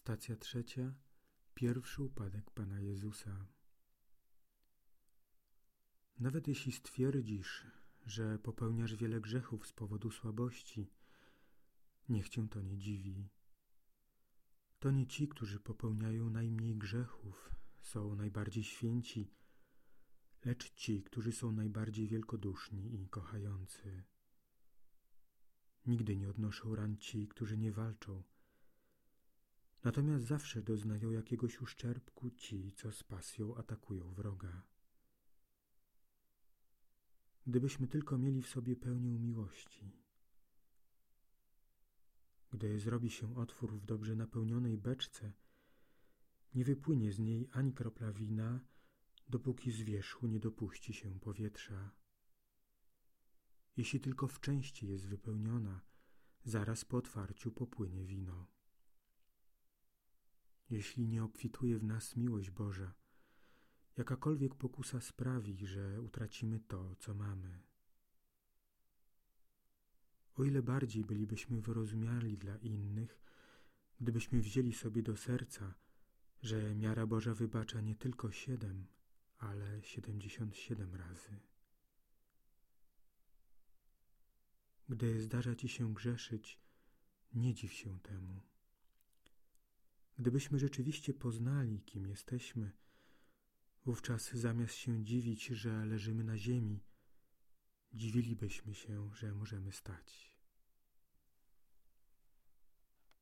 Stacja 3. Pierwszy upadek Pana Jezusa. Nawet jeśli stwierdzisz, że popełniasz wiele grzechów z powodu słabości, niech cię to nie dziwi. To nie ci, którzy popełniają najmniej grzechów, są najbardziej święci, lecz ci, którzy są najbardziej wielkoduszni i kochający. Nigdy nie odnoszą ran ci, którzy nie walczą, natomiast zawsze doznają jakiegoś uszczerbku ci, co z pasją atakują wroga. Gdybyśmy tylko mieli w sobie pełnię miłości. Gdy zrobi się otwór w dobrze napełnionej beczce, nie wypłynie z niej ani kropla wina, dopóki z wierzchu nie dopuści się powietrza. Jeśli tylko w części jest wypełniona, zaraz po otwarciu popłynie wino. Jeśli nie obfituje w nas miłość Boża, jakakolwiek pokusa sprawi, że utracimy to, co mamy. O ile bardziej bylibyśmy wyrozumiali dla innych, gdybyśmy wzięli sobie do serca, że miara Boża wybacza nie tylko 7, ale 77 razy. Gdy zdarza ci się grzeszyć, nie dziw się temu. Gdybyśmy rzeczywiście poznali, kim jesteśmy, wówczas zamiast się dziwić, że leżymy na ziemi, dziwilibyśmy się, że możemy stać.